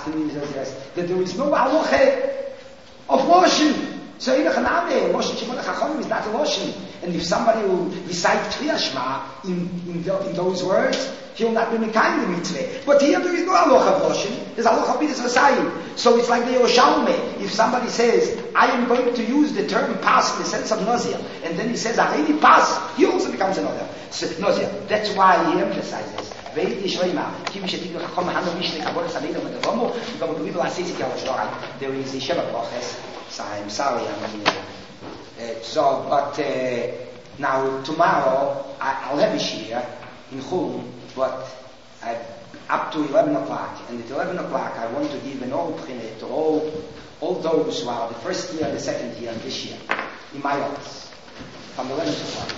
Paskinim says that there is no halacha of washing. So Chaname, washing Shimon Chachamim is not a washing. And if somebody will recite Kriya Shema in those words, he'll not be mekayim the mitzvah. But here there is no halacha of washing. There's halacha b'mitzvah v'sayim. So it's like the Yerushalmi. If somebody says, I am going to use the term pas in the sense of nausea, and then he says, Areni pas, he also becomes another nausea. That's why he emphasizes. There is Sheva Broches. So I'm sorry, now tomorrow I'll have a shir in Chum, but up to 11 o'clock. And at 11 o'clock I want to give an old printed to all those who are the first year and the second year this year in my office from 11 o'clock.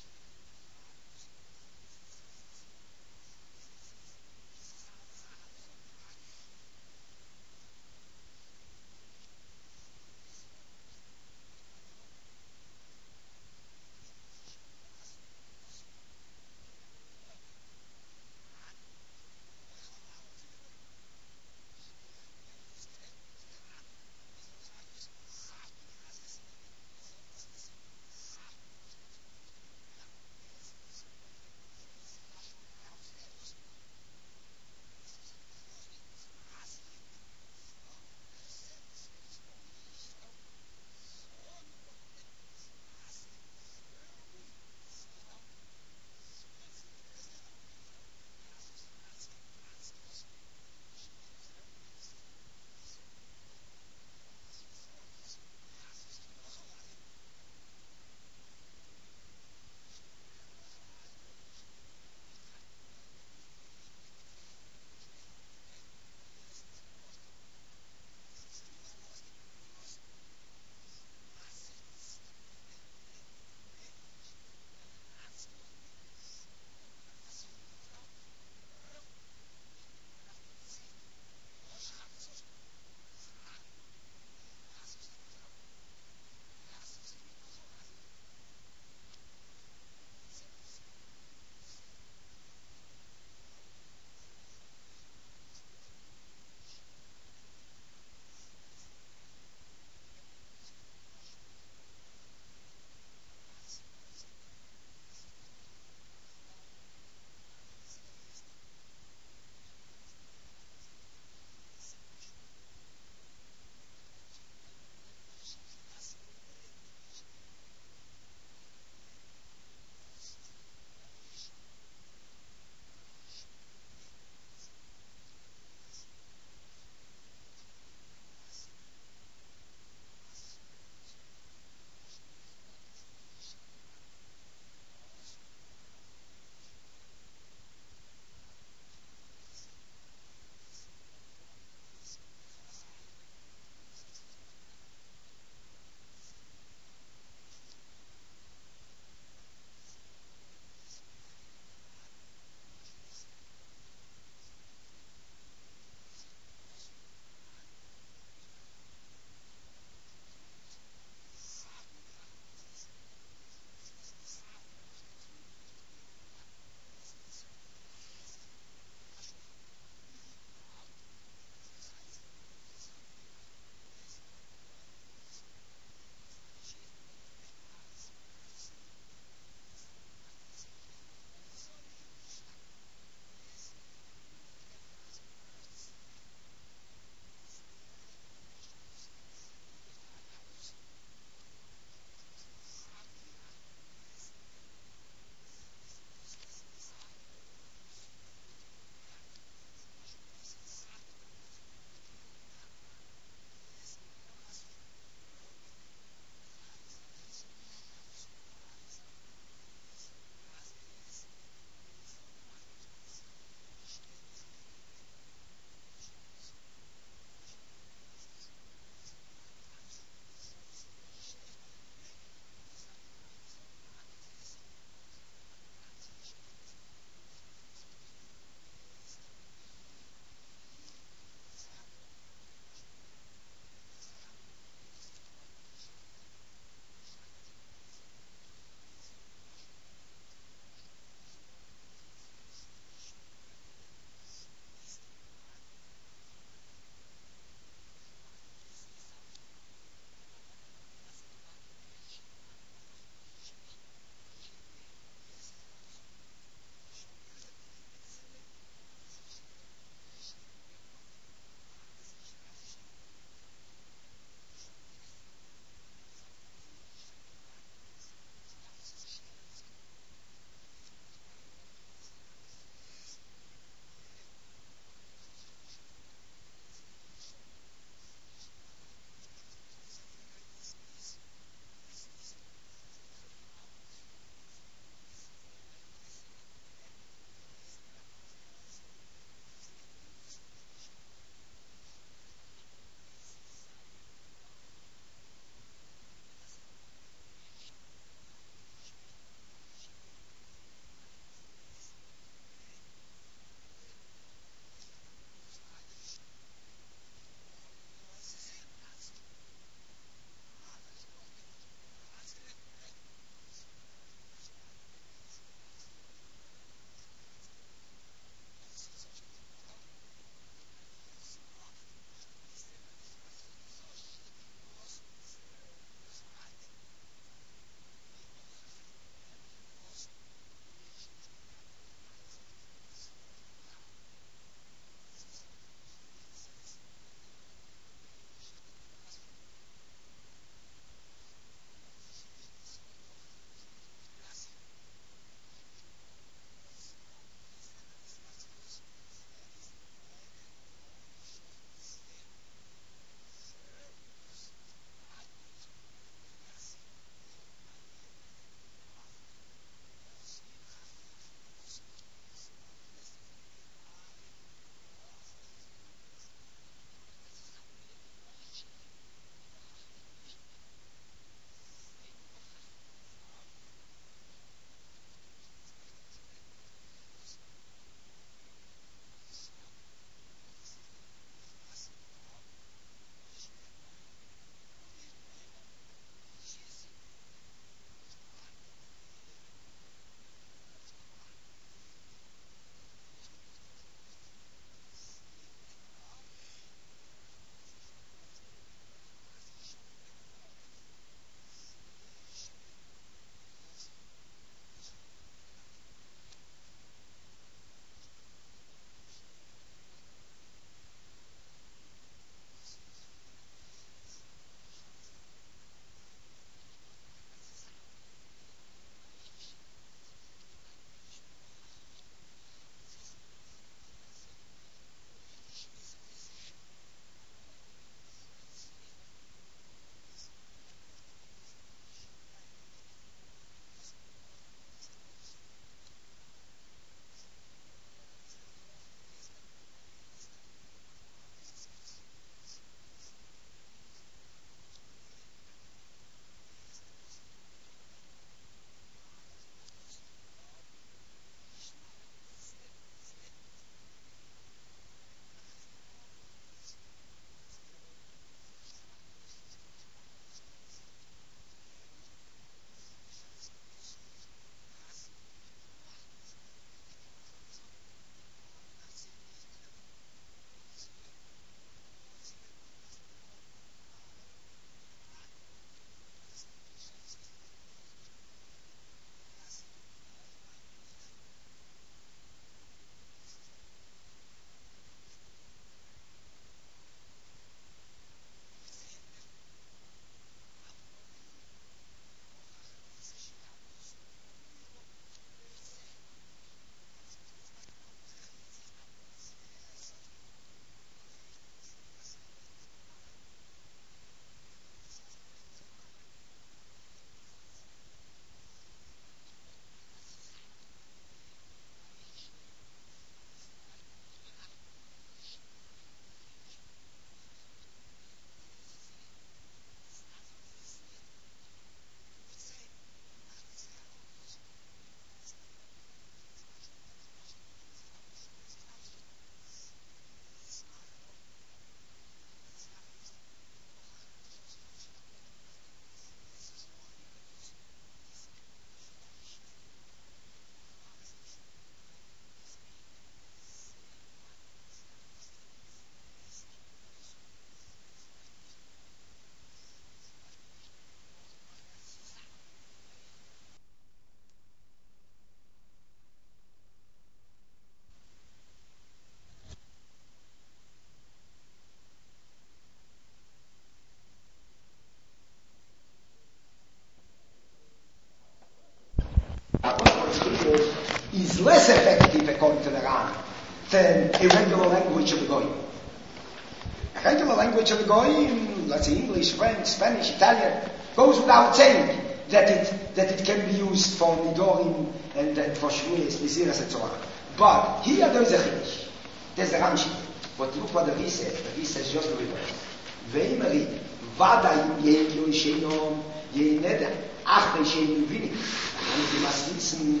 according to the Ran, than a regular language of the Goyim. A regular language of the Goyim, let's say English, French, Spanish, Italian, goes without saying that it can be used for Nidorim and for Shvuas, Nisiras, and so on. But here there is a Chiddush. There's the Ramshi. But look what the Ri says. The Ri says just the reverse. Ve'imari, vada im yekyo ishenom, yeneda, achte ishenom vinik. And you must listen,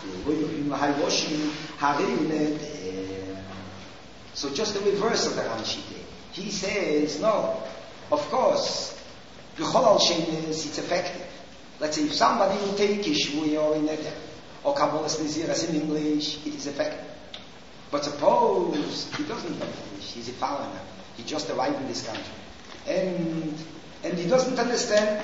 so just the reverse of the Ramshi. He says, no, of course, it's effective. Let's say if somebody will take Ishvui or in Neder, or Kabbalas Niziras in English, it is effective. But suppose he doesn't know English, he's a foreigner, he just arrived in this country, and he doesn't understand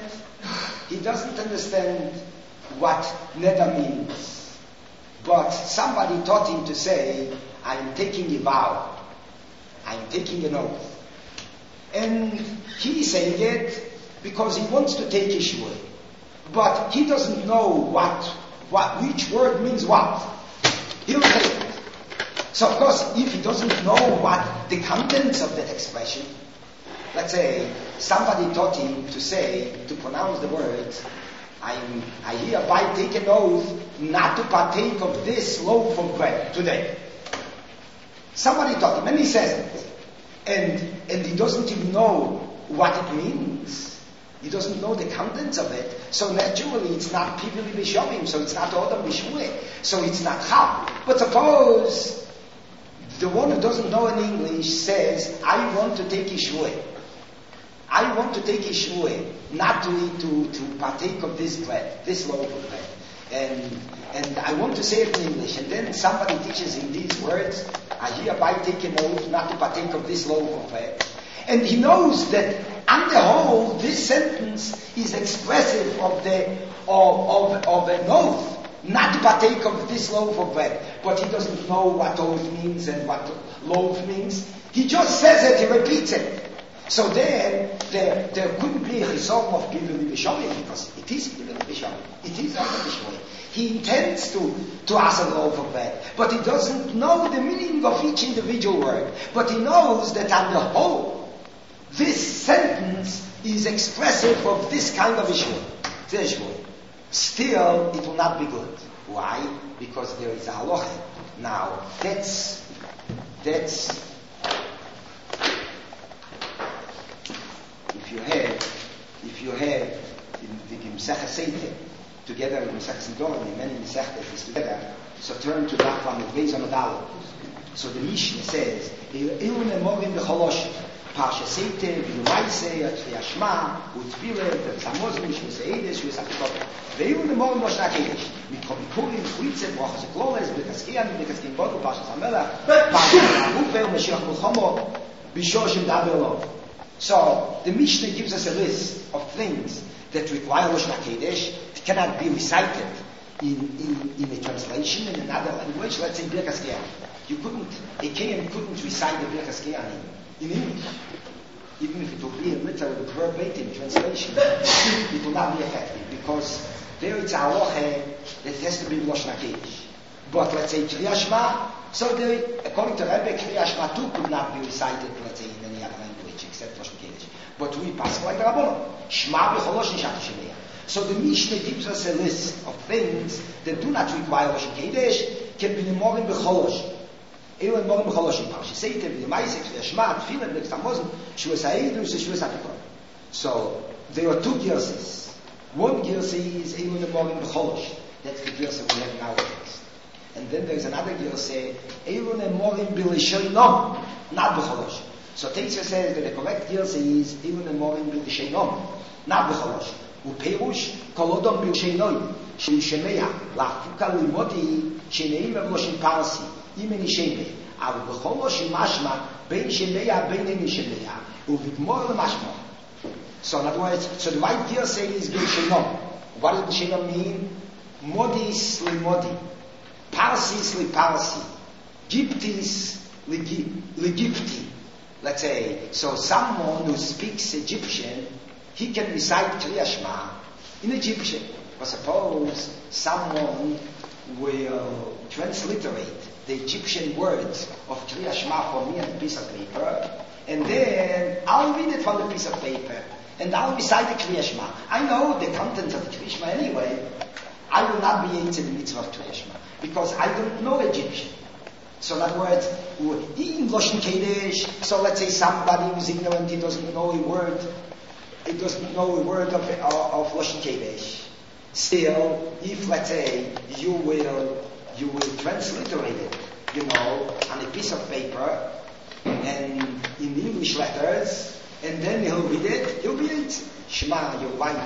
what Neder means. But somebody taught him to say, I'm taking a vow, I'm taking an oath. And he's saying it because he wants to take Ishvui. But he doesn't know which word means what. He'll take it. So of course, if he doesn't know what the contents of that expression, let's say somebody taught him to pronounce the words, I hereby take an oath not to partake of this loaf of bread today. Somebody taught him, and he says it. And he doesn't even know what it means. He doesn't know the contents of it. So naturally it's not Pivili B'Shomim, so it's not Odom B'Shvui, so it's not Chal. But suppose the one who doesn't know in English says, I want to take Ishvui. I want to take Ishvui, not to partake of this bread, this loaf of bread. And I want to say it in English. And then somebody teaches him these words, I hereby take an oath not to partake of this loaf of bread. And he knows that on the whole, this sentence is expressive of an oath not to partake of this loaf of bread. But he doesn't know what oath means and what loaf means. He just says it, he repeats it. So then, there couldn't be a chisom of Pivili B'Shomim, because it is Pivili B'Shomim. It is Odom B'Shvui. He intends to ask a loaf of bread, but he doesn't know the meaning of each individual word. But he knows that on the whole, this sentence is expressive of this kind of issue. Still, it will not be good. Why? Because there is a halacha. Now, that's if you have the Mesechah Seite together with Mesechah Sidorim, the many Mesechahs together, so turn to that one with Beis Amadal. So the Mishnah says, Eilun Emorim B'Cholosh, Parsha Seite, V'Lumaise, Atfei Shema, U'Tfile, V'Tzamozim, Shvus Eides, Shvus Achitov, Ve'Eilun Emorim Loshna Kedesh, Mikro Bikurim, Chuitze, Brochas Ekloles, B'Kaskeyan, B'Kaskeyan Bodu, Parsha Samelach, Parsha Rufer, Mashiach Mulchomo, B'Shoshim Dabelov. So the Mishnah gives us a list of things that require Lashon HaKodesh. It cannot be recited in a translation in another language. Let's say Birkas Kohanim. A Kohen couldn't recite the Birkas Kohanim in English. Even if it would be a literal verbatim translation, it will not be effective, because there it's a halacha that has to be Lashon HaKodesh. But let's say Kriyas Shema, so according to Rebbe, Kriyas Shema too could not be recited, let's say, in any other language except Lashon HaKodesh. But we pass like the Rabbanon. Shema b'cholosh nishat shemeya. So the Mishnah gives us a list of things that do not require Lashon HaKodesh, can be Nemorim b'cholosh. Eilun Nemorim b'cholosh in Parsha Seite, v'Yemaisek, v'Yashma, Tfilah, v'Ktamozim, Shvus Ha'edus, Shvus Ha'Pikon. So there are two girses. One girse is Eilun Nemorim b'cholosh. That's the girse we have nowadays. And then there's another girse, Eilun Nemorim b'Lishonom, not b'cholosh. So Teitza says that the correct girse is Eilun Nemorim b'Lishonom, not b'cholosh. U'Perush kolodom b'Lishonoy, she'Yishmeya, la'Fuka l'Imoti, she'Neim Evloshim Parsi, Imen Yishmei, אבל בכל לא שמשמע בין שמיה בין אין שמיה ובגמור למשמע. So in other words, so the right here saying is בין shenom. What does shenom mean? Modis li modi, parsis li parsi, gyptis li gypti. Let's say, so someone who speaks Egyptian, he can recite Kriyas Shema in Egyptian. But suppose someone will transliterate the Egyptian words of Kriya Shema for me on a piece of paper, and then I'll read it from the piece of paper, and I'll recite the Kriya Shema. I know the contents of the Kriya Shema anyway. I will not be into the mitzvah of Kriya Shema, because I don't know Egyptian. So in other words, in Loshen Kodesh, so let's say somebody who's ignorant, he doesn't know a word of Loshen Kodesh. Still, if let's say you will transliterate it, on a piece of paper and in English letters, and then he'll read it, Shema, you'll write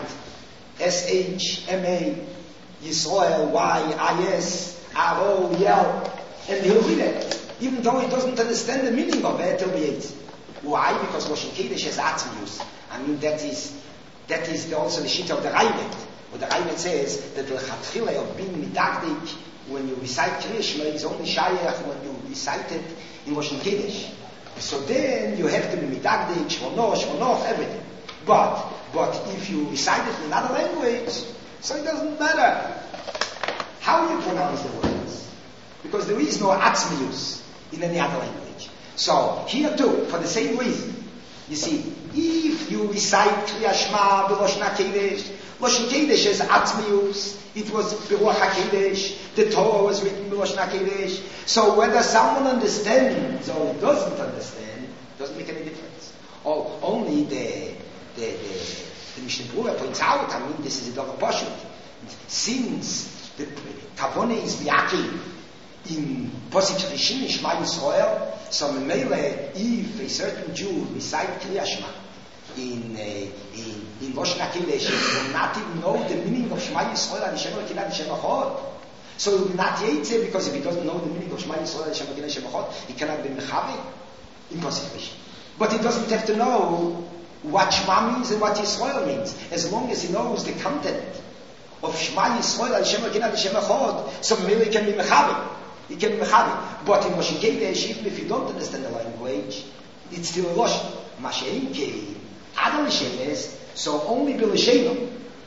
S-H-M-A, Yisrael, Y-I-S, R-O-E-L, and he'll read it. Even though he doesn't understand the meaning of it, he'll read it. Why? Because Loshen Kodesh has atzmius. I mean, that is also the sheet of the Raivet. Where the Raivet says that the chatchila of being midagdik, when you recite Kriya Shema, is only shayach when you recite it in Loshen Kodesh. So then you have to be midagdik, shvonoch, everything. But if you recite it in another language, so it doesn't matter how you pronounce the words, because there is no atzmius in any other language. So here too, for the same reason, you see, if you recite Kriya Shema b'Loshen Kodesh, Loshen Kodesh has atzmius. It was b'Ruach HaKodesh. The Torah was written b'Loshen Kodesh. So whether someone understands or doesn't understand doesn't make any difference. Or only the Mishnah Berurah points out. I mean, this is a double portion. Since the Kavone is Biaki in Posik Rishim Shema Yisrael, so Memele, if a certain Jew recites Kriya Shema in Loshen Kodesh, he will not even know the meaning of Shema Yisrael and Shem Elokeinu and Shem Echad. So he will not yetze, because if he doesn't know the meaning of Shema Yisrael and Shem Elokeinu and Shem Echad, he cannot be mechavi in Posik. But he doesn't have to know what Shema means and what Yisrael means. As long as he knows the content of Shema Yisrael and Shem Elokeinu and Shem Echad, so maybe he can be mechavi. He can be mechavi. But in Loshen Kodesh, even if you don't understand the language, it's still a Loshen. Masha'inke, Adam L'Shemes, so only B'L'Shenim.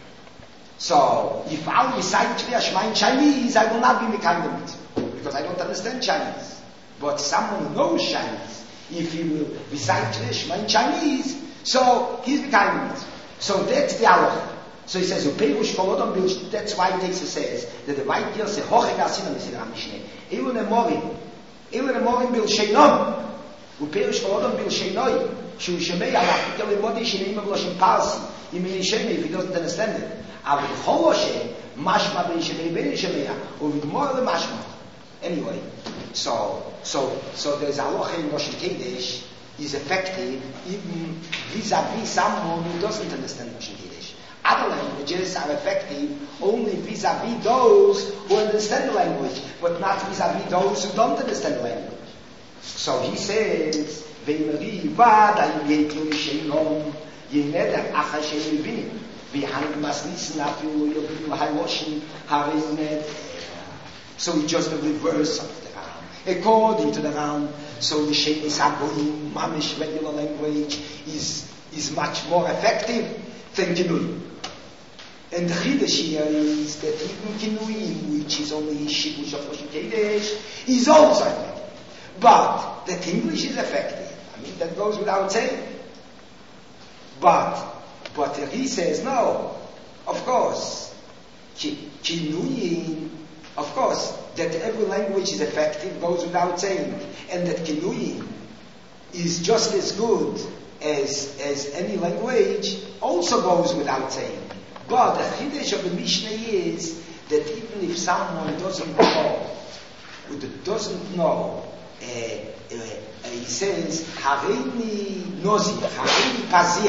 So, if I'll recite Kriya Shema in Chinese, I will not be mekayim the mitzvah, because I don't understand Chinese. But someone who knows Chinese, if he will recite Kriya Shema in Chinese, so he's mekayim the mitzvah. So that's the halacha. So he says, that's why Teisa says that the white girl says, Hoche Gasinam is in HaMishneh. Even a morim bil sheinom. Uperush kolodom bil sheinoi. Shu shemei alach kel limodi sheneim of Loshen Parsi. Imeni shemei, if he doesn't understand it. Avik holoshe, mashma ben shemei ben shemei. Uvik mor le mashma. Anyway, so there's a halacha in Loshen Kodesh is effective even vis-a-vis someone who doesn't understand Loshen Kodesh. Other languages are effective only vis-a-vis those who understand the language, but not vis-a-vis those who don't understand the language. So he says, so it's just the reverse of the Ram. According to the Ram, so the Shemis Hagoyim, Mamish regular language, is much more effective than Kinui. And the Chiddush here is that even Kinui, which is only Shibush of Loshen Kodesh, is also effective. But that English is effective. I mean, that goes without saying. But he says, no, of course, Kinuyin, of course, that every language is effective goes without saying. And that Kinuyin is just as good as any language also goes without saying. But the Chiddush of the Mishnah is that even if someone doesn't know, he says, Harini Nozi, Harini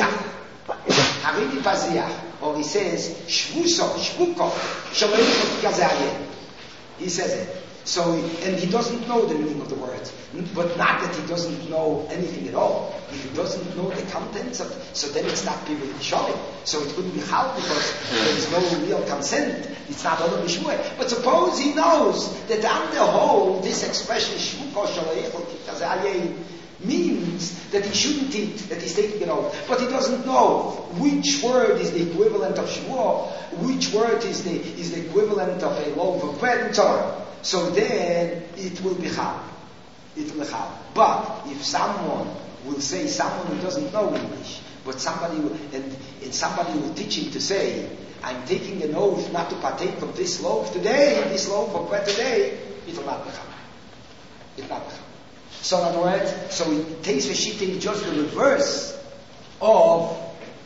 Paziach, or he says, Shvuko, Shaloyim Kazayeh. He says it. So, and he doesn't know the meaning of the words, but not that he doesn't know anything at all. If he doesn't know the contents of, so then it's not people showing. So it couldn't be hal because there is no real consent. It's not all of Shmuel. But suppose he knows that on the whole, this expression Shvuko Shaloyim means that he shouldn't eat, that he's taking it over. But he doesn't know which word is the equivalent of Shmuel, which word is the equivalent of a loaf of bread and Torah. So then it will be chal. It will be chal. But if someone will say, someone who doesn't know English, but somebody will, and somebody will teach him to say, I'm taking an oath not to partake of this loaf today, this loaf of bread today, it will not be chal. It will not be chal. So in other words, so Teis Veshita is just the reverse of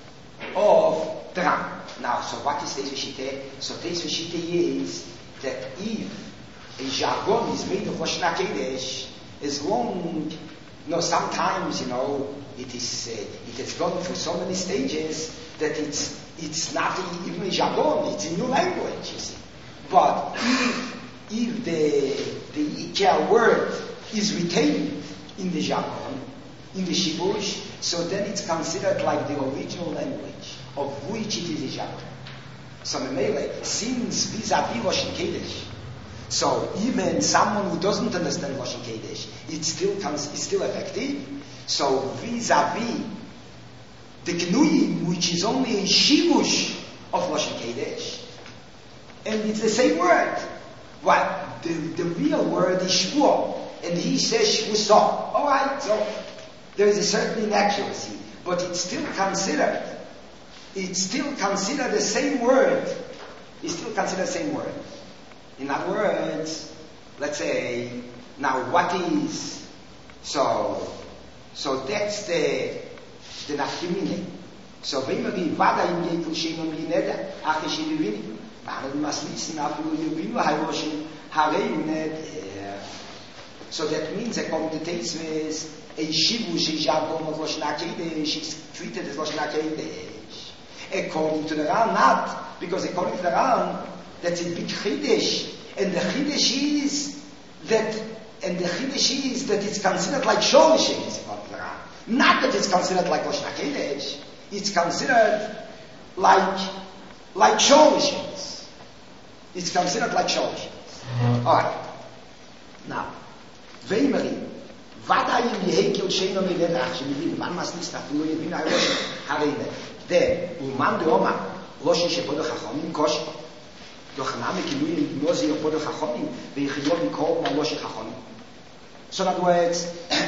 the Ram. Now, so what is Teis Veshita? So Teis Veshita is that if a jargon is made of Lashon HaKodesh, as long, sometimes, it has gone through so many stages that it's not even a jargon, it's a new language, you see. But if the Ikea word is retained in the jargon, in the Shibush, so then it's considered like the original language of which it is a jargon. So since vis-a-vis Lashon Kodesh, so even someone who doesn't understand Lashon Kodesh, it's still effective. So vis-a-vis the Knuyim, which is only a Shibush of Lashon Kodesh, and it's the same word. What? The real word is Shvuah, and he says Shvuah. Alright, so there is a certain inaccuracy, but it's still considered the same word. It's still considered the same word. In other words, let's say, now what is, so that's the nafkimine. So wenn wir die Vada im Gekel Shemam Lineda, ach ich in Wini, aber du must listen after you been Hayoshin, Hareinet. So that means a communities a Shibush is Jargon of Lashon HaKodesh, it's treated as Lashon HaKodesh. According to the Ran, not, because according to the Ran, that's a big Chiddush, and the Chiddush is that it's considered like Sholishim, not that it's considered like Lashon HaKodesh, it's considered like Sholishim. It's considered like Sholishim. Alright. Now, Veimeri, Vada im Yehekel Sheino Miledach, Shemivim, man must nicht nach Fulu Yevin HaRosh, Harine, der, Uman de Oma, Loshin Shepodo Chachomim, Kosh, Doch Name Kinui Nozi Yopodo Chachomim, Veichiyom Mikor Malosh Chachomim. So in other words,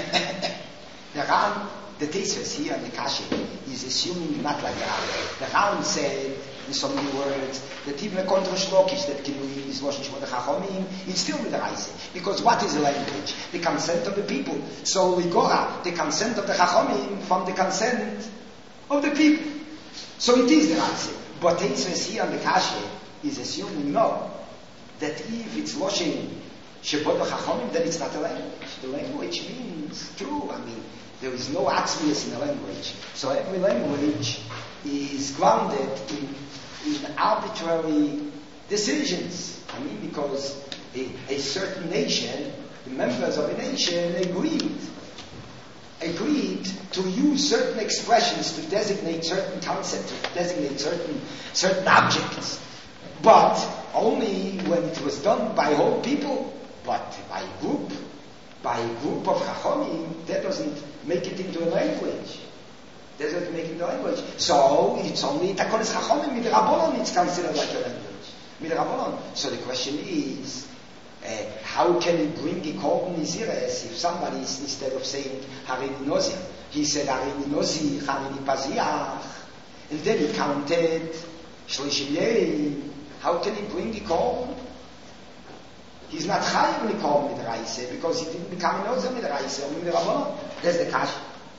the Ram, the thesis here in the Kashi is assuming not like the Ram. The Ram said in so many words that even a Kontrashlokish that Kinui is Loshin Shepodo Chachomim, it's still with the Raise. Because what is the language? The consent of the people. So Ligora, the consent of the Chachomim from the consent of the people. So it is the Raise. But thesis here in the Kashi is assuming that if it's Loshin Shepodo Chachomim, then it's not a language. The language means true. There is no atzmius in the language. So every language is grounded in arbitrary decisions. Because a certain nation, the members of a nation agreed to use certain expressions to designate certain concepts, to designate certain objects. But only when it was done by whole people, but by a group of Chachomim, that doesn't make it into a language. So it's only Takonis Chachomim, with the Rabbanon it's considered like a language. With the Rabbanon. So the question is, how can you bring a Korban Nizires if somebody is, instead of saying Harini Nozi, he said Harini Nozi, Harini Paziach, and then he counted Shlishim Yerim. How can he bring the Korban? He's not Chayiv when he called with the Raise, because he didn't become a Nozer with the Raise, only with the Rabbanon. That's the Kash.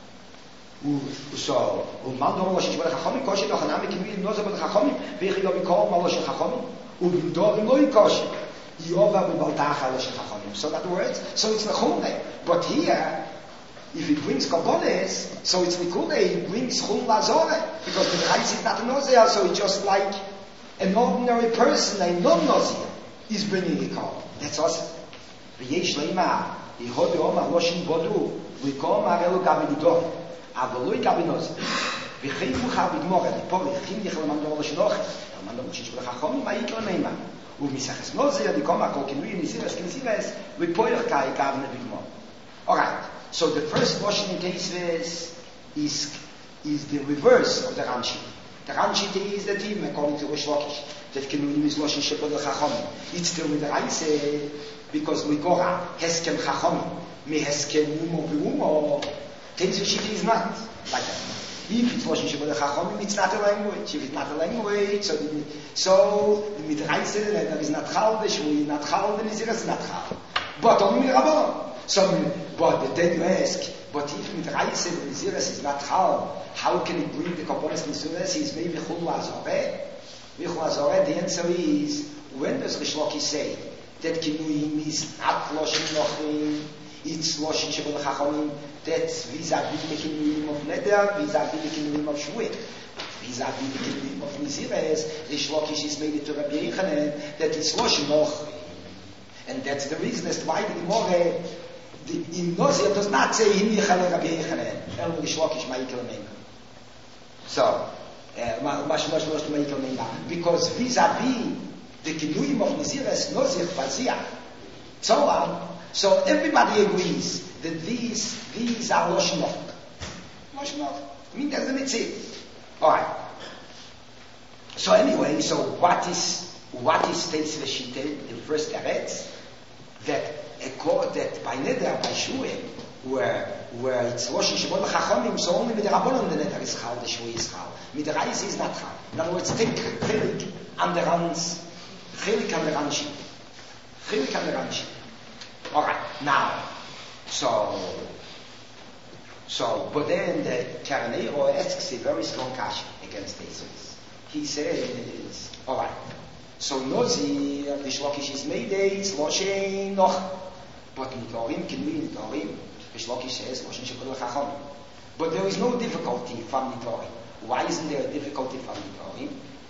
So, man do Moshe Shvara Chachomim, Koshe doch Aname Kinui Nozer with Chachomim, Vechi lo Mikol Malosh Chachomim, Uvindorim lo Yikoshe, Yova Vibaltacha Losh Chachomim. So in other words, so it's Nechumre. But here, if he brings Kompones, so it's Nikure, he brings Chum Lazore, because the Raise is not a Nozer, so it's just like an ordinary person, a non-Nozer, is bringing a call. That's awesome. V'yesh leima, yehod yoma loshin bodu, v'kom arelu gabi nidor, avoloi gabi noz. V'chein mucha b'gmor, adipor, v'chim yechel mandor loshin Mandor Shishbul Chachomim, ma'ik lemeima. U'misaches noze, adikom akol kinui nisiras, v'poyer kai gavne b'gmor. Alright, so the first Loshin in case is the reverse of the Ramshi. The Ranshita is that even according to Rosh Lakish, that Kinuim is Loshen Shepod Chachomim. It's still with the Raise, because Mikora, Heskem Chachomim, me Heskem Umo B'Umo, Teis is not like that. If it's Loshen Shepod Chachomim, it's not a language. If it's not a language, so the Midraise, there is not Chal, the Shui, not Chal, the Nizir is not Chal. But only Rabban. But then you ask, but if Midraise, the Nizir is not Chal, how can he bring the Kabbalas Nisuras? He's maybe Chul Azoreh. The answer is, when does Rish Lakish say that Kinuim is not Loshen Nochim, it's Loshen Shebel Chachomim, that's vis-a-vis the Kinuim of Neder, vis-a-vis the Kinuim of Shuit, vis-a-vis the Kinuim of Nizires, Rish Lakish is made it to Rabbi Yechanan that it's Loshen Nochim. And that's the reason as to why the Gemara in Nozir does not say Him Yechale Rabbi Yechanan, El Rish Lakish Ma'ikal Menga. So, because vis-a-vis the Kinuim of Nizires, Nozir, Vazia, so on, so everybody agrees that these are Loshen Nochim. Loshen Nochim. I mean, that's the mitzvah. Alright. So anyway, so what is Teis Veshite, the first Eretz, that by Neder, by Shuim, where it's Loshen Shebod Chachomim, so only with the Rabbanon the Neder is Chal, the Shui is Chal. With the Reis is not Chal. In other words, take Chilik an der Ranshim. Alright, now, so, but then the Karanero asks a very strong question against this. He says, alright, so Nozir, Rish Lakish is made it's Loshen Noch, but Nidorim, Kinuim Nidorim, Rish Lakish says Loshen Shebod Chachomim. But there is no difficulty from Nidorim. Why isn't there a difficulty from Nidorim?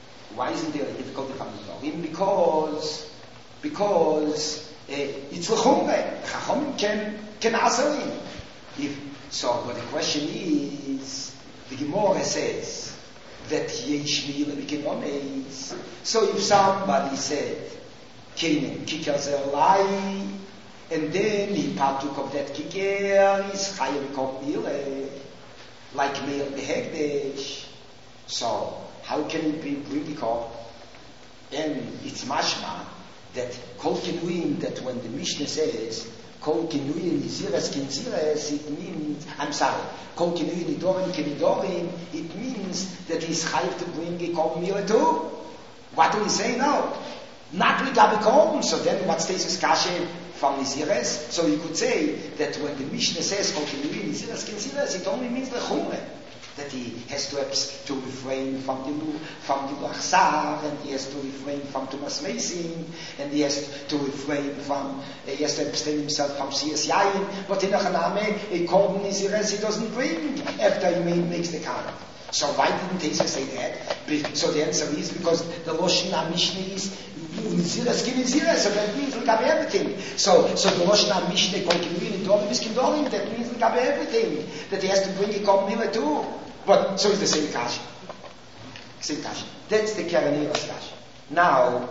Because it's L'chumre. Chachomim can answer him. But the question is, the Gemara says that Yesh Mila B'Kinomes. So if somebody said, Keinem, Kiker Zerlai, and then he partook of that Kiker, is Chayim Kop Mila, like Meir Behegdesh. So, how can it be Bribikov? And it's mashma that Kol Kinuim, that when the Mishnah says Kol Kinuim Niziras Kinziras, it means, Kol Kinuim Nidorim Kinidorim, it means that he's chayav to bring a Kol Mila too. What do we say now? Not Ligabikom. So then what stays is Kashe from Niziras? So you could say that when the Mishnah says Kol Kinuim Niziras Kinziras, it only means the Chumre. That he has to refrain from the Achsar, and he has to refrain from Tumas Mesim, and he has to abstain himself from Siyas Yayin, but in a Chaname, a Korban Niziras he doesn't bring after he makes the Karet. So why didn't Tesa say that? So the answer is because the Loshen HaMishnah is Niziras Kiniziras, so that means we have everything. So the Loshen HaMishnah Kol Kinuim Nidorim is Kindorim, that means we have everything. That he has to bring a Kol Mila too. But so it's the same kasha. That's the Karanira's kasha. Now,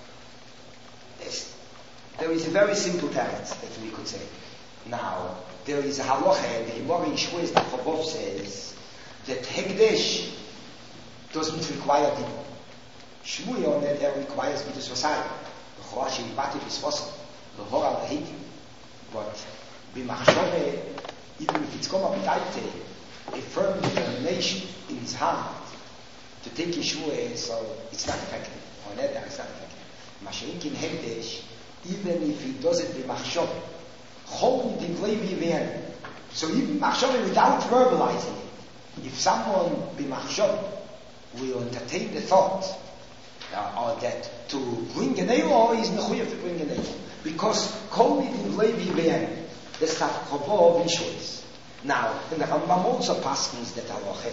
there is a very simple teretz that we could say. Now, there is a halacha, the Gemara in Shmuel Tachobov says that Hekdesh doesn't require the Shmuel that requires Vidus Vasai. The Chorashi Ibati Visvosam, the Hora Lahiti. But B'machshove, even if it's come up with a firm determination in his heart to take Yeshua, so it's not effective. Or not, it's not effective. Mashiach in Hekdesh, even if he does it b'machshov, chol divrei v'yivein. So even machshov without verbalizing it, if someone b'machshov will entertain the thought or that to bring an elo is mechuyev to bring an elo, because kol divrei v'yivein, that's not chobov v'shois. Now, in the Rambam also paskins that halacha.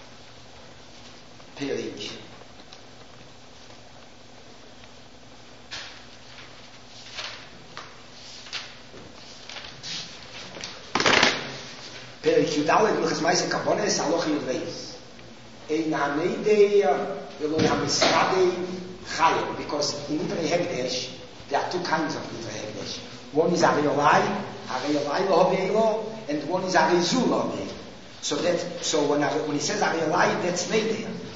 Perik. Perik Yudalet Milchas Meise Karbones halacha Yudreis. Ein Hameidei Eloi HaMisradei Chayim, because in Ivrei Hekdesh there are two kinds of Ivrei Hekdesh. One is Ariyolai Lohabeilo, and one is Arizul Lohabeilo. So when he says Ariyolai, that's Meidei.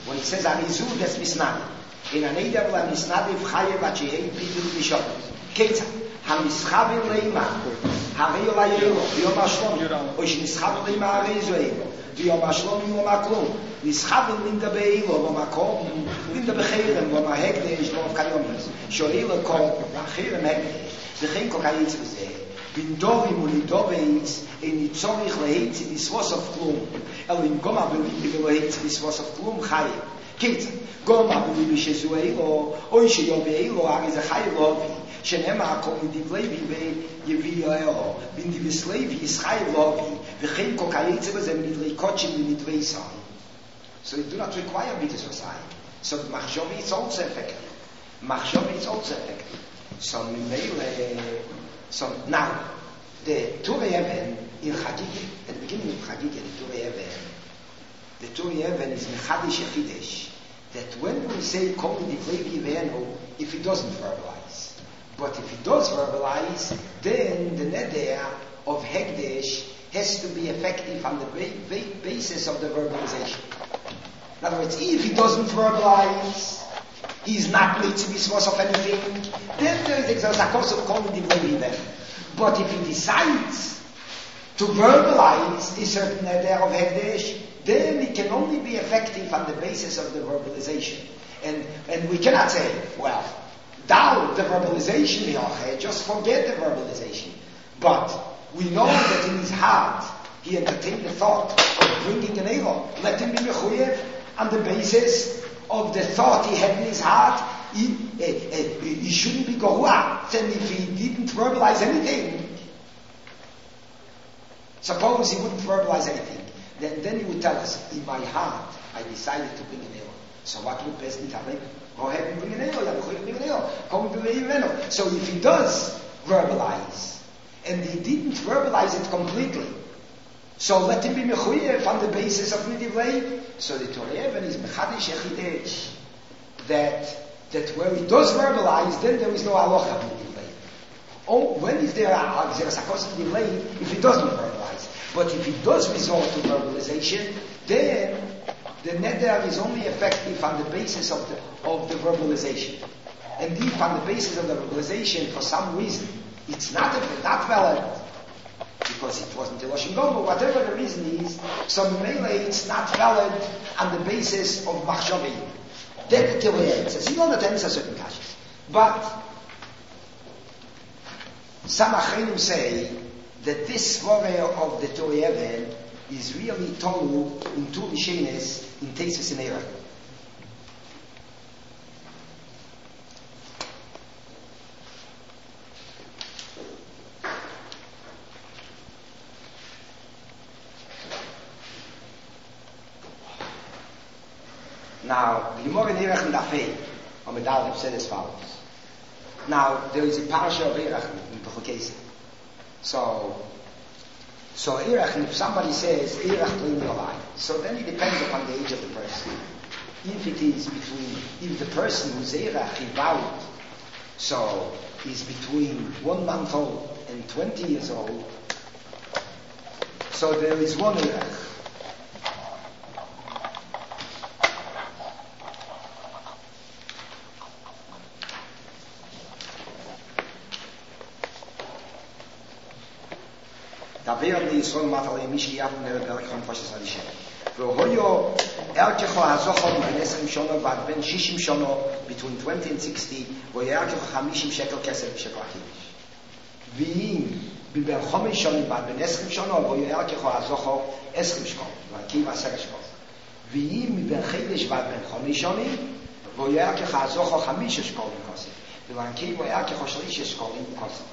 When he says Arizu, that's Misnadi. In an Eidav la Misnadi v'chayev v'chehei pidul b'shot. Ketzah. HaMischavi leima. Harei olayelo. V'yom ha'shlom. Oish Mischavi leima Arizu eilo. V'yom ha'shlom yom ha'klum. Mischavi linda be'eilo. V'om ha'kom. Linda b'cheirem. V'om ha'hekdesh. V'om ha'kayomis. Sho'eilo kol. V'cheirem hekdesh. V'chein kol kayitz v'zeh. Bindorim ulidobeitz in itzorich leheitz misvos of klum. Elin goma belibi leheitz misvos of klum chaye. Kitz goma belibi shezueilo oy sheyobeilo ariz a chaye lovi. Shenema akom indivlevi ve yeviyoelo. Bindivislevi is chaye lovi. V'chein kol kayitz v'zeh midrei kochim v'nidveisai. So you do not require mitzvah sosai. So machshovi is also effective. Machshovi is also effective. So So now, the Turei Even in Chagigah, at the beginning of Chagigah, the Turei Even is Mechadish Yechidesh, that when we say Kol Divrei V'Yivenu, if he doesn't verbalize, but if he does verbalize, then the neder of Hekdesh has to be effective on the basis of the verbalization. In other words, if he doesn't verbalize, he's not going to be source of anything, then there is a course of calling the way then. But if he decides to verbalize a certain idea of Hekdesh, then it can only be effective on the basis of the verbalization. And we cannot say, well, doubt the verbalization, just forget the verbalization. But we know that in his heart, he entertained the thought of bringing an Eilo. Let him be mechuyev on the basis of the thought he had in his heart. He shouldn't be gohua. Then if he didn't verbalize anything, suppose he wouldn't verbalize anything, then he would tell us, in my heart, I decided to bring an Eilo. So what would Beis Din tell him? Go ahead and bring an Eilo. So if he does verbalize, and he didn't verbalize it completely, so let him be mechuyev on the basis of Nidivlei. So the Turei Even is Mechadish Yechidesh, that where he does verbalize, then there is no halacha of Nidivlei. Oh, when is there a sakos of Nidivlei if he doesn't verbalize? But if he does resort to verbalization, then the neder is only effective on the basis of the verbalization. And if on the basis of the verbalization, for some reason, it's not valid, because it wasn't a Lashon Gomor, whatever the reason is, so Mele it's not valid on the basis of Machshavei. That the Turei says, you know that answer certain kashas. But some Achenim say that this svore of the Turei Even is really told in two Mishenes in Tesis and Eirach. Now, the Gemara in Eirach and Dafei, on Medal, said as follows. Now, there is a parasha of Eirach in Pechukesa. So Eirach, if somebody says, Eirach playing your life, so then it depends upon the age of the person. If the person who's Eirach, he vowed, so is between 1 month old and 20 years old, so there is one Eirach. Da wären die Yisrael Matalei Mishki Yavim der Berg von Fashes Alishem. V'hoyo Erkecho HaZochon ben 20 shono v'ad ben 60 shono between 20 and 60 v'hoyo Erkecho 50 shekel kesef shekel achidish. V'im b'ben 5 shono v'ad ben 20 shono v'hoyo Erkecho HaZochon 20 shkol v'akiv 10 shkol. V'im b'ben Chedesh v'ad ben 5 shono v'hoyo Erkecho HaZochon 5 shkol v'kosef v'akiv Erkecho 3 shkol v'kosef.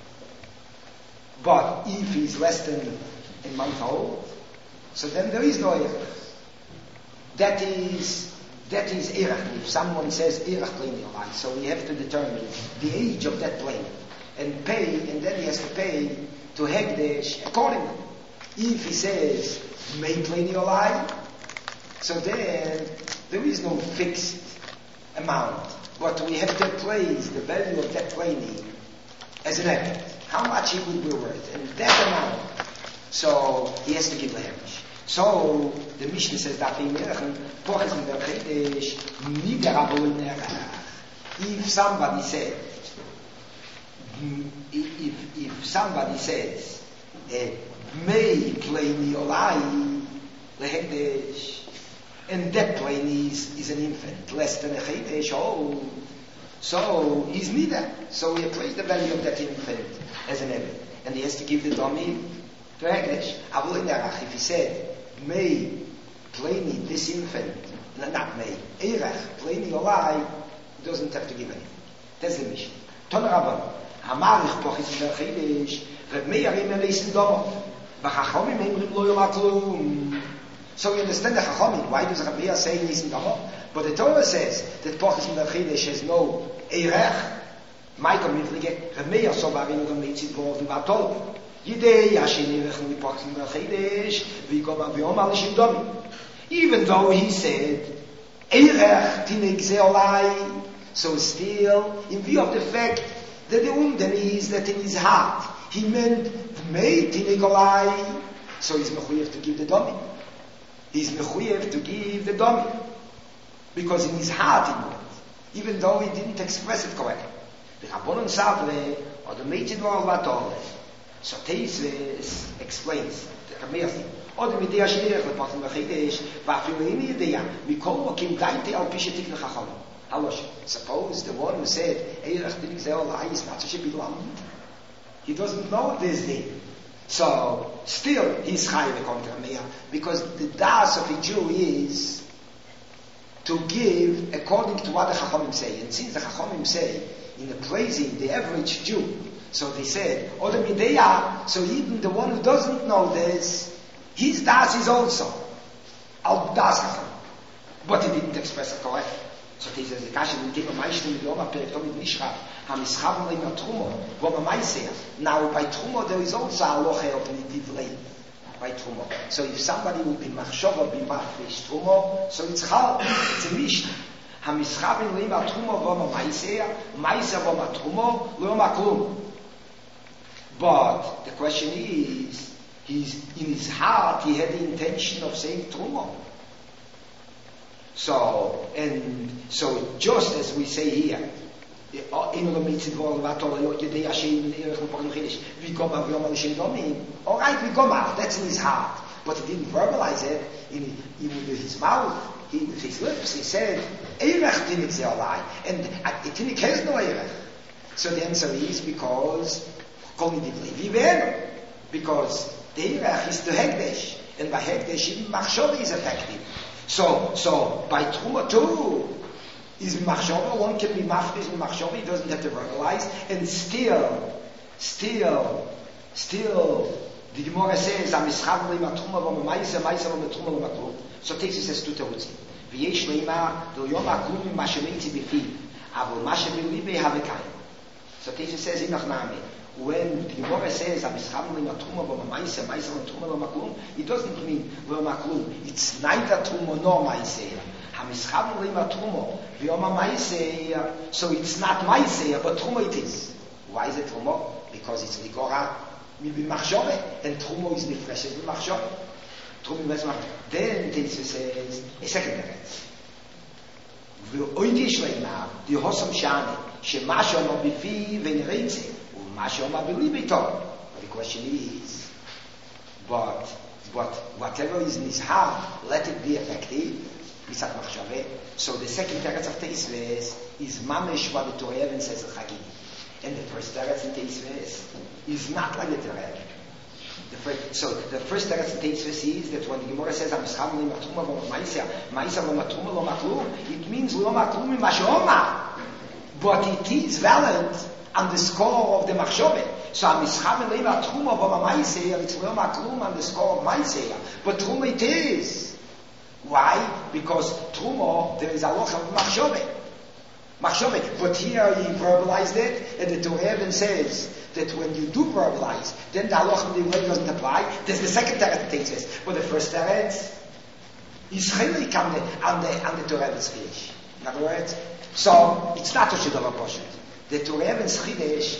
But if he's less than a month old, so then there is no Eirach. That is Eirach. If someone says Eirach plane, so we have to determine the age of that plane and pay, and then he has to pay to Hekdesh accordingly. If he says may plane your lie, so then there is no fixed amount, but we have to place the value of that plane as an act. How much he would be worth, and that amount. So he has to give the heritage. So the Mishnah says that in Erchen, Poches in der Chedesh, Niederabol in Erech. If somebody said, if somebody says, may play Niolai, Lehedesh, and that plane is an infant, less than a Chedesh old. So he's neither. So he appraised the value of that infant as an Eved. And he has to give the dummy to Hegdesh. If he said, may play me this infant, not may, Erech, play me Olai, he doesn't have to give anything. That's the mission. Ton Rabban, Amarich Pochis in der Chedesh, Reb Meir Imen Leisen Domo, V'chachomim Emrim Lo Yomatlum. So you understand the Chachomim. Why does Reb Meir say Leisen Domo? But the Torah says that Pochis in der Chedesh has no Erech, Michael Miflige, Reb Meir so varin Reb Meir Tzidvor V'Vatol. Yidei Yashin Erech Li Pochis in der Chedesh, V'Yikoma V'Yom Alishim Domi. Even though he said, Erech Tineg Zeolai, so still, in view of the fact that the umden is that in his heart, he meant Mei Tineg Olai, so he's mechuyev to give the domi. He's mechuyev to give the domi. Because in his heart he meant, even though he didn't express it correctly. The Rabbanon Savle, or the Meitzid Vatole, so Teisves explains the Rameir thing. Or the Midei HaShirech, Lepotim V'Chedesh, V'afilu Imi Yedea, Mikol Mokim Daite Al Pishetik V'Chachom. Halosh, suppose the one who said, Eirech Tinik Zeolai is not such a big lamb. He doesn't know this thing. So, still, he's Chayiv according to Rameir, because the das of a Jew is to give according to what the Chachomim say. And since the Chachomim say, in the praising the average Jew, so they said, Odem Yedea, so even the one who doesn't know this, his das is also al das Chacham. But he didn't express it correctly. So he says, the Kasha will give a Maishtim with Yom HaPerek Tomid Nishrav, HaMischav Leim HaTrumo, Gom HaMaiseh. Now by Trumo there is also a loche of Nitiv Leim. By Trumo. So if somebody will be Machshova, be Machvish Trumo, so it's Chal, it's a Mishnah. HaMischav Leim HaTrumo, Gom HaMaiseh, Maiseh Gom HaTrumo, Leim HaKlum. But the question is, in his heart, he had the intention of saying Trumo. So just as we say here, alright, we go out, that's in his heart. But he didn't verbalize it, even with his mouth, with his lips, he said, Eirech Tinik Zeolai, and Tinik has no Eirech. So the answer is because the Eirech is the Hegdesh, and by Hegdesh, even Machshava is effective. So by Truma too, is Machshava, one can be Machshava in Machshava, he doesn't have to verbalize, and still, the Gemara says, Amischav leima Truma v'ma Maisa v'ma Truma v'ma Klum. So Tesis says two terutzim. V'yesh leima, do yom ha'klum ma shemeitzi b'fi, avol ma shebelibe havekayim. So Tesis says, Inach Nami, when the Gemara says, Amischav leima Truma v'ma Maisa v'ma Truma v'ma Klum, it doesn't mean v'ma Klum. It's neither Truma nor Maisa. Hamischav leima Truma v'yom Maisa, so it's not Maisa, but Truma it is. Why is it Truma? Because it's Likora, maybe Machshove, and Trumo is nifresh with Machshove. Then Tesis says a second difference. V'oidish leina the Hosam Shani shemasho ma b'fi v'nereitze u'masho ma b'libi tov. The question is, but whatever is in his heart, let it be effective. Misat Machshove. So the second teretz of Tesis is Mamesh what the Torah even says Chagim. And the first teretz in Teisves is not like the Torah. So the first teretz in Teisves is that when the Gemara says Amischav leim Truma v'ma Maisa v'ma Truma lo maklum, it means lo maklum mashoma. But it is valid on the score of the Machshove. So Amischav leim Truma v'ma Maisa, it's lo maklum on the score of Maisa. But Truma it is. Why? Because Truma there is a lot of Machshove. But here he verbalized it, and the Torah even says that when you do verbalize, then the halach of the word doesn't apply. There's the second teretz that takes this, but the first teretz is chelik on the Torah Chidesh. In other words, so it's not a shidduch poshet. The Torah Chidesh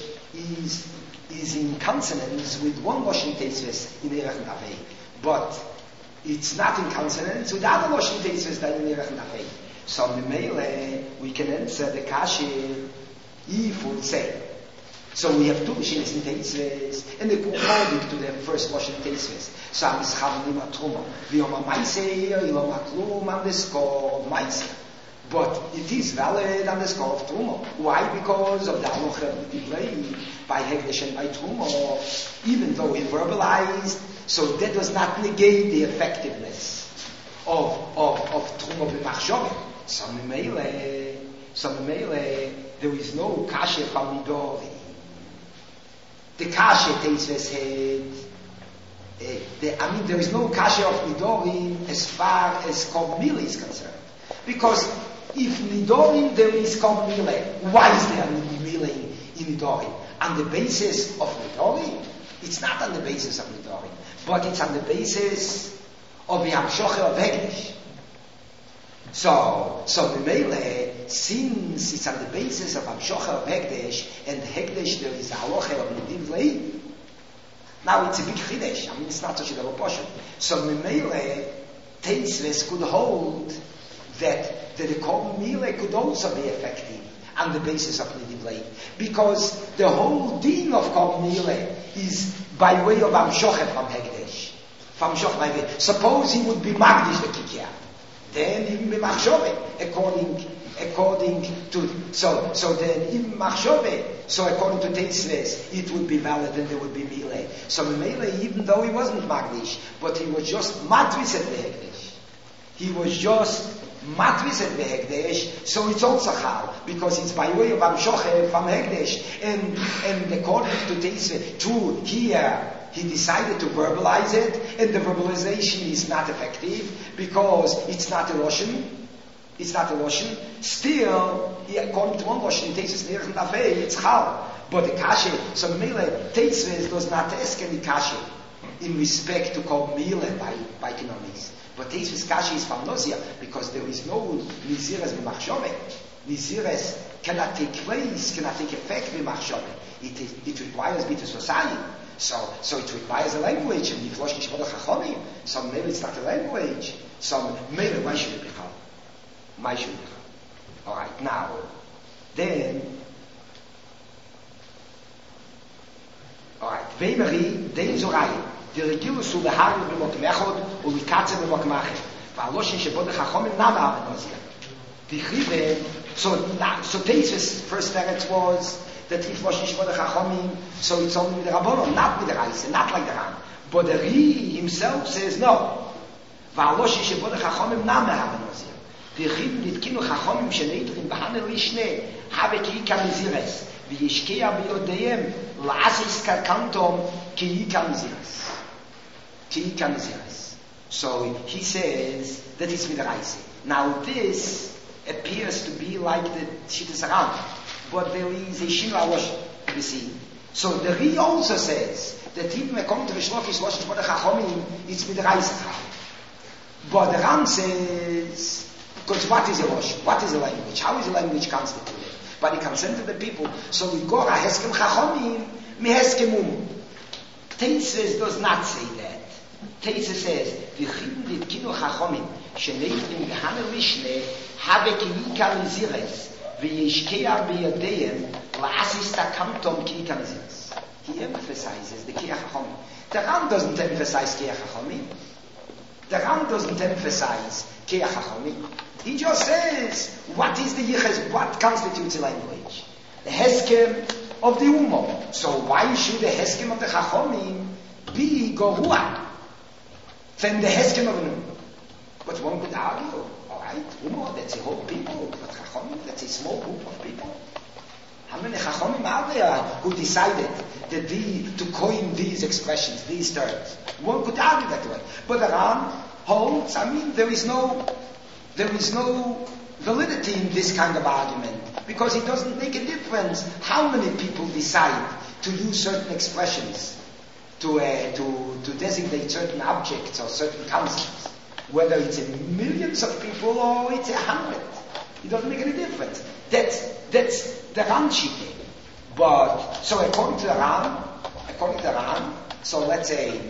is in consonance with one Lashon Teisves in Erech and Avei, but it's not in consonance with other Lashon Teisves that in Yerech Nafei. So Mimele, we can answer the Kasha if we say. So we have two Lashon Teisves, and according to the first Lashon Teisves. So I'm Schavim Atrumo. V'yom ha'maisei, yom ha'klum, on the score of Maisei. But it is valid on the score of Trumo. Why? Because of the halacha of the Divrei, by Hekdesh and by Trumo, even though it verbalized, so that does not negate the effectiveness of Trumo b'machshavah. So Mimele, there is no kasha from Midori. The kasha Teisves had, there is no kasha of Midori as far as Kol Mila is concerned. Because if Nidorim there is Kol Mila, why is there Mila in Nidorim? On the basis of Nidorim? It's not on the basis of Nidorim, but it's on the basis of the Hamshocha of Hekdesh. So the Mele, since it's on the basis of Hamshocha of Hekdesh, and Hekdesh there is a halacha of Nidivrei, now it's a big Chidesh. I mean, it's not such a double portion. So the Mele, Teisves could hold that the Kol Mila could also be effective on the basis of Nidivrei, because the whole din of Kol Mila is by way of Amshochet from Hekdesh. Suppose he would be Magdish the Kikya, then he would be Machshove according to so then even Machshove. So according to Teisves, it would be valid and there would be Mila. So Mila, even though he wasn't Magdish, but he was just Matris at the Hekdesh. He was just Matris at the Hekdesh, so it's also Chal, because it's by way of Amshoche from Hekdesh, and according to Teisve, true, here, he decided to verbalize it, and the verbalization is not effective, because it's not a Loshen, still, according to one Loshen, in Teisve, it's Chal, but the Kashe, so Mele, Teisve does not ask any Kashe, in respect to Kol Mila by Kinomis. But Teisves Kasha is from Nozia, because there is no Niziras b'machshove. Niziras cannot take place, cannot take effect b'machshove. It requires Bitus Vasayim. So it requires a language, and if Losh Nishvot Chachomim, so maybe it's not a language. So maybe why should it be Chal? Why should it be Chal? Alright, now, then, alright, Veimeri, Den Zorayim. Die Regilus zu beharren b'mok mechod und likatze b'mok machet. V'aloshin shebod ha'chachomim nama ha'benozia. Die Chive, so Teisves' first teretz was that if Loshin shebod ha'chachomim, so it's only with the Rabbonon, not with the Reise, not like the Ram. But the Ri himself says no. V'aloshin shebod ha'chachomim nama ha'benozia. Die Chive nitkinu ha'chachomim sheneitrim b'hanel lishne have ki'ika mizires v'yishkea b'yodeyem la'asis karkantom ki'ika mizires. So he says that it's Midraise. Now this appears to be like the Shittas around, but there is a Shinra Rosh, you see. So the Ri also says that even according to the Shlokish Rosh Shbod HaChachomim, it's Midraise. But the Ram says, because what is a Rosh? What is a language? How is a language constituted? By the consent of the people. So we go Heskem Chachomim, Mi Heskemum. Teisves does not say that. Teisves says, "V'chidn ditkinu chachomim sheneitrim gehane lishne have ki'ika mizires v'yishkea b'yadeyem la'asis takamtom ki'ika mizires." He emphasizes the ki'ah chachomim. The Ram doesn't emphasize ki'ah chachomim. The Ram doesn't emphasize ki'ah chachomim. He just says, what is the yiches? What constitutes a language? The heskem of the umo. So why should the heskem of the chachomim be goruah than the heskem of an umo? But one could argue, alright, umo, that's a whole people, but chachomim, that's a small group of people. How many chachomim are there who decided that to coin these expressions, these terms? One could argue that way. But the Ram holds, there is no validity in this kind of argument, because it doesn't make a difference how many people decide to use certain expressions to designate certain objects or certain concepts. Whether it's in millions of people or it's 100, it doesn't make any difference. That's the Ram Shite. But so according to the Ram, so let's say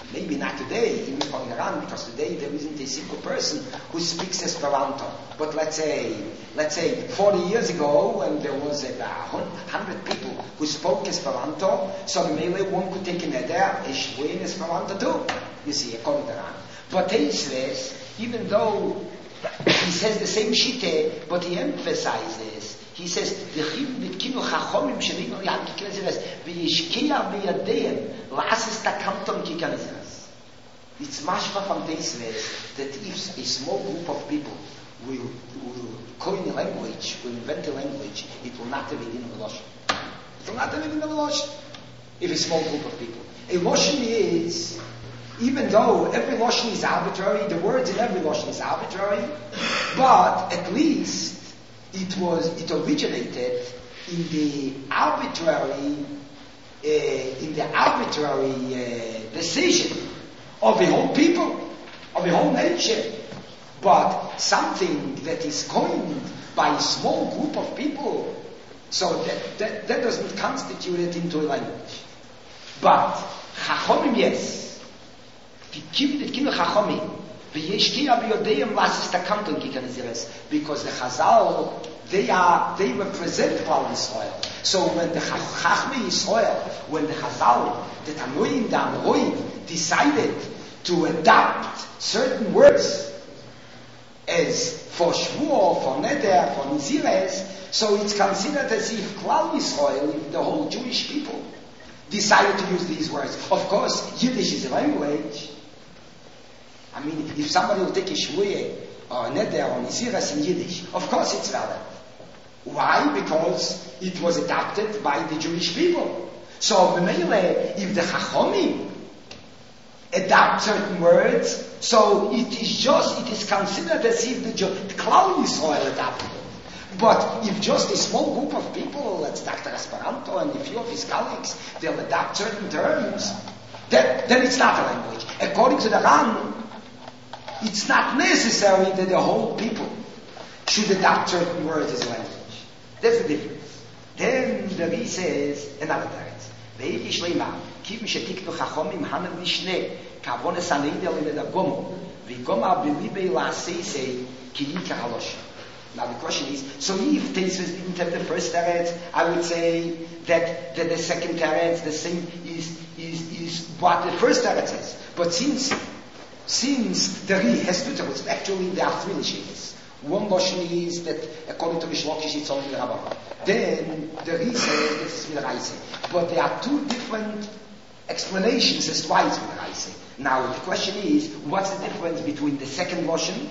maybe not today, even going around, because today there isn't a single person who speaks Esperanto. But let's say 40 years ago, when there was about 100 people who spoke Esperanto, so maybe one could take an eder, a shvui in Esperanto too, you see, according to Ran. But Teisves, even though he says the same shite, but he emphasizes, he says, "V'kinu chachomim shenignu yam kiknezeres v'yishkia b'yadeim la'ases takanton kiknezeres." It's mashma from Teisves that if a small group of people will coin a language, will invent a language, it will not have it in the Lashon. It will not have it in the Lashon. If a small group of people, a Lashon is, even though every Lashon is arbitrary, the words in every Lashon is arbitrary, but at least it originated in the arbitrary decision of a whole people, of a whole nation. But something that is coined by a small group of people, so that doesn't constitute it into a language. But Chachomim, yes. Because the Chazal, they represent Klal Yisrael. So when the Chachmei Yisrael, when the Chazal, the Tanoim, the Amorim, decided to adopt certain words as for Shvuah, for Neder, for Nizires, so it's considered as if Klal Yisrael, if the whole Jewish people, decided to use these words. Of course, Yiddish is a language. I mean, if somebody will take a Shvuah or a Neder or Nizires in Yiddish, of course it's valid. Why? Because it was adopted by the Jewish people. So, if the Chachomim adapt certain words, so it is considered as if the Klal Yisrael adopted it. But if just a small group of people, that's Dr. Esperanto and a few of his colleagues, they'll adapt certain terms, then it's not a language. According to the Ran, it's not necessary that the whole people should adopt certain words as a language. That's the difference. Then the Ri says another teretz. Ve'iti shleima, ki mishetiknu chachomim hanen lishne, kavones haneidel in the gomo, v'goma b'libei la'aseisei ki yika halosh. Now the question is, so if Teisves didn't have the first teretz, I would say that the second teretz, the same is what the first teretz is. But since the Ri has two teretz, actually there are three lishitas. One Lashon is that according to Rish Lakish it's only the Rabbah. Then the Ri says this is Midraise. But there are two different explanations as to why it's Midraise. Now the question is, what's the difference between the second Lashon,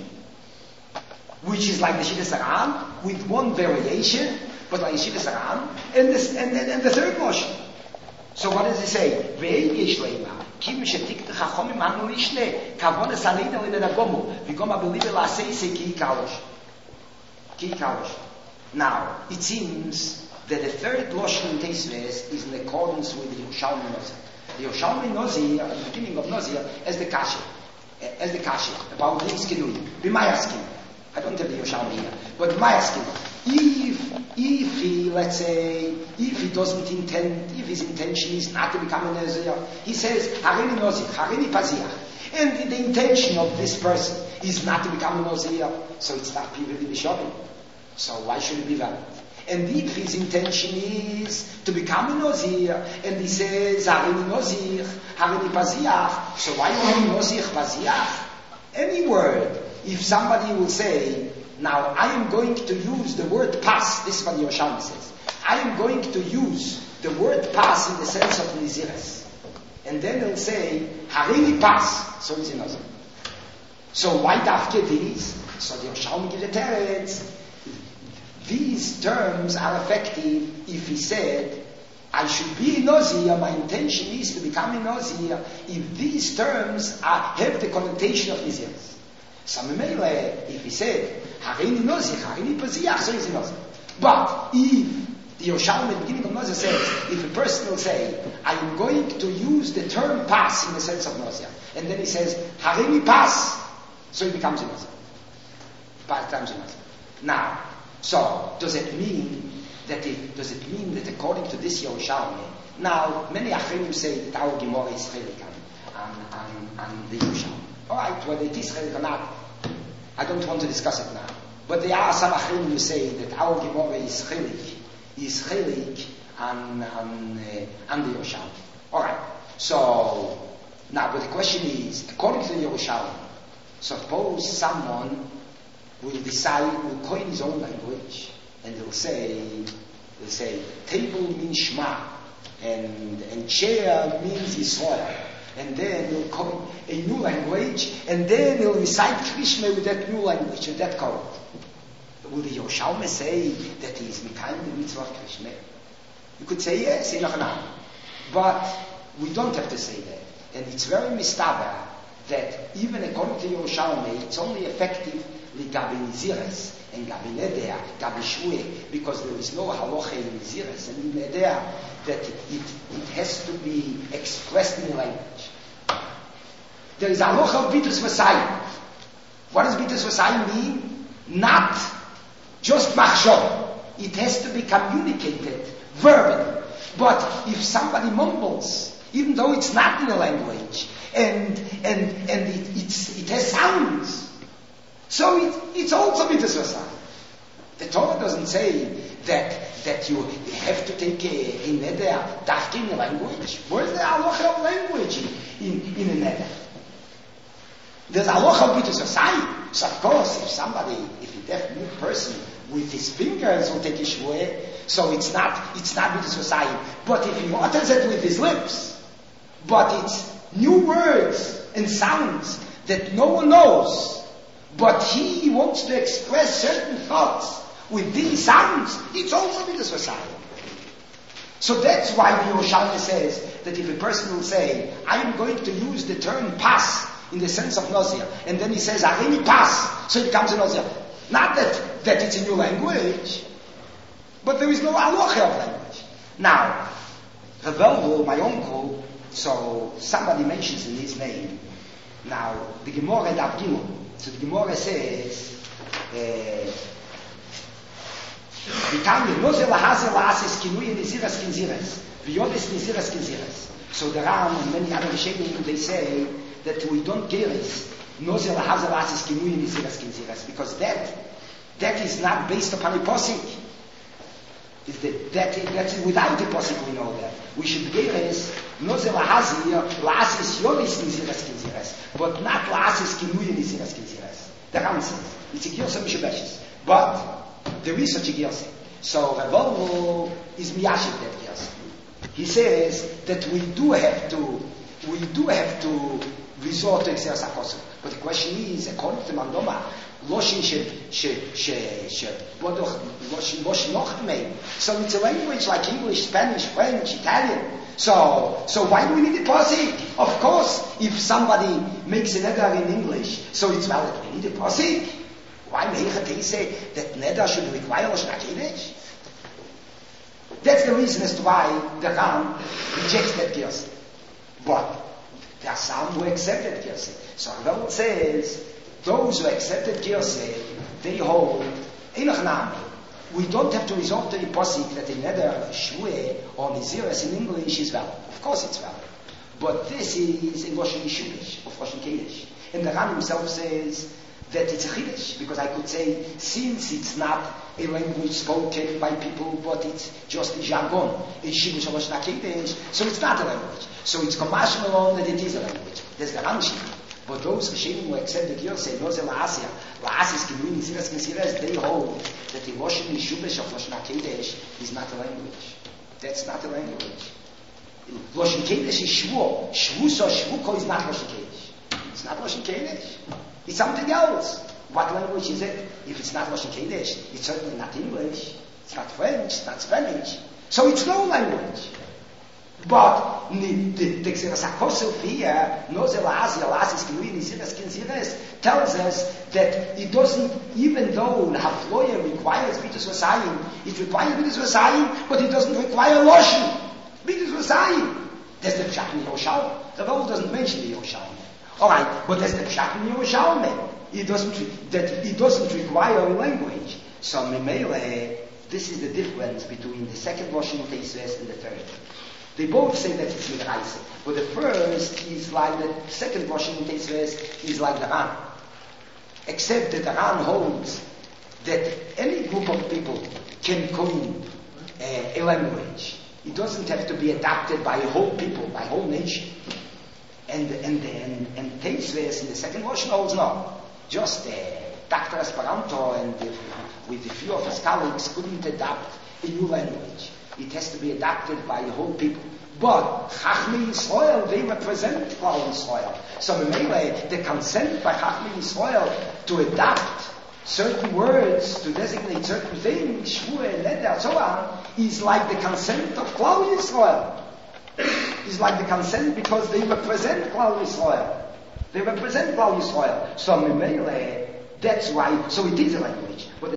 which is like the Shittas Aram, with one variation, but like the Shittas Aram, and the third Lashon. So what does it say? Ve'yesh leima, kim shetik chachomim hanu lishne, kavones haneidel in the gomu, v'goma believe la'aseisei ki kalosh. Now, it seems that the third Lashon in Teisves is in accordance with the Yerushalmi Nozir. The Yerushalmi Nozir, at the beginning of Nozir, as the Kasha, about the Iskinui, b'mayaskin. I don't have the Yerushalmi here, but b'mayaskin. If he, let's say, if he doesn't intend, if his intention is not to become a Nazir, he says, Harini Nazir, Harini Paziach. And the intention of this person is not to become a Nazir, so it's not Pivot B'Shavim. So why should it be valid? And if his intention is to become a Nazir, and he says, Harini Nazir, Harini Paziach, so why only Nazir Paziach? Any word, if somebody will say, now, I am going to use the word pas. This is what Yerushalmi says. I am going to use the word pas in the sense of Nizires. And then he'll say, Harini pas. So he's another. So why dafke these? So the Yerushalmi gives a teretz. These terms are effective if he said, I should be a Nazir, my intention is to become a Nazir, if these terms have the connotation of Nizires. So if he said, Harini Nazir, Harini Paziach, so he's a Nazir. But if the Yerushalmi at the beginning of Nazir says, if a person will say, I am going to use the term pas in the sense of Nazir, and then he says, Harini pas, so he becomes a Nazir. Becomes a Nazir. Now, so does it mean that according to this Yerushalmi, now many Achrenim say that our Gemara is Chelikan. and the Yerushalmi. Alright, whether it is chelik or not, I don't want to discuss it now. But there are some achrim who say that our Gemara is chelik and the Yerushalmi. Alright, so now but the question is, according to the Yerushalmi, suppose someone will coin his own language, and they'll say table means Shema, and chair means Yisrael, and then he'll coin a new language, and then he'll recite Krishma with that new language, with that code. Will the Yerushalmi say that he is Mikayim the mitzvah of Krishma? You could say yes, but we don't have to say that. And it's very mistaber that even according to Yerushalmi, it's only effective Gabi Niziris and Gabi Neder, Gabi Shue, because there is no halacha in Niziris and in Neder that it has to be expressed in language. There is halacha of Bitus Vasayim. What does Bitus Vasayim mean? Not just machshov. It has to be communicated verbally. But if somebody mumbles, even though it's not in a language, and it has sounds, so it's also Bitus Vasayim. The Torah doesn't say that you have to take a neder dafki in a language. Where's the halacha of language in a neder? There's halacha of Bitus Vasayim. So of course, if a deaf mute person with his fingers will take a shvuah, so it's not Bitus Vasayim. But if he utters it with his lips, but it's new words and sounds that no one knows, but he wants to express certain thoughts with these sounds, it's also Bitus Vasayim. So that's why the Yerushalmi says that if a person will say, I am going to use the term pas in the sense of Nozir, and then he says, Arini pas, so it becomes a Nozir. Not that it's a new language, but there is no halacha of language. Now, Revelvo, my uncle, so somebody mentions in his name. Now, the Gemara Daf Gimel. So the Gemara says, so the Ram and many other Rishonim, they say that we don't get it. Because that is not based upon a posik. That's without the posik we know that. We should get it. Nozer la'asis yoris niziras kinziras, but not la'asis kinuyin niziras kinziras. The Ram says it's a giyosah mishabeshes, but there is such a giyosah. So Revolvo is miyashiv that giyosah. He says that we do have to resort to exeras hakosuv. But the question is, according to Mandoma, loshin loshin nochmei. So it's a language like English, Spanish, French, Italian. So why do we need a posik? Of course, if somebody makes a neder in English, so it's valid. We need a posik. Why may say that neder should require loshin hakodesh? That's the reason as to why the Ram rejects that giyosah. But there are some who accept that giyosah. So Rav says, those who accepted giyosah, they hold Einach Nami. We don't have to resort to the posik that a neder shvuah or niziras in English is valid. Of course it's valid. But this is in Loshen Yishuvish, of Loshen Kodesh. And the Ram himself says that it's a chiddush, because I could say, since it's not a language spoken by people, but it's just a jargon, it's Shibush of Loshen Kodesh, so it's not a language. So it's commercial alone that it is a language. There's the Ram Shibush. But those Rishonim who accept the Giyosah say, no, La'asya, La'asis Kinuyin Niziras Kinsiras, they hold that the Loshen Yishuvish of Loshen Kodesh is not a language. That's not a language. Loshen Kodesh is Shvuah. Shvuko is not Loshen Kodesh. It's not Loshen Kodesh. It's something else. What language is it? If it's not Loshen Kodesh, it's certainly not English. It's not French. It's not Spanish. So it's no language. But the Xeras HaKosov here, Nozer La'asis Kinuyin Niziras Kinziras, tells us that it doesn't, even though the Hafloya requires Bitus Vasayim, it requires Bitus Vasayim, but it doesn't require Loshen. Bitus Vasayim. That's the Pshat in Yerushalmi. The Rav doesn't mention the Yerushalmi. Alright, but that's the Pshat in Yerushalmi. It doesn't require language. So Memele, this is the difference between the second Loshen Teisves and the third. They both say that it's Midraisa. But the first is like the second version in Teisves is like the Ran. Except that the Ran holds that any group of people can coin a language. It doesn't have to be adopted by a whole people, by a whole nation. And Teisves in the second version holds no. Just Dr. Esperanto and with a few of his colleagues couldn't adopt a new language. It has to be adopted by a whole people. But Chachmei Yisrael, they represent Klal Yisrael. So the consent by Chachmei Yisrael to adopt certain words, to designate certain things, Shvuah, Neder, so on, is like the consent of Klal Yisrael. Is like the consent because they represent Klal Yisrael. They represent Klal Yisrael. So that's why, so it is a language. But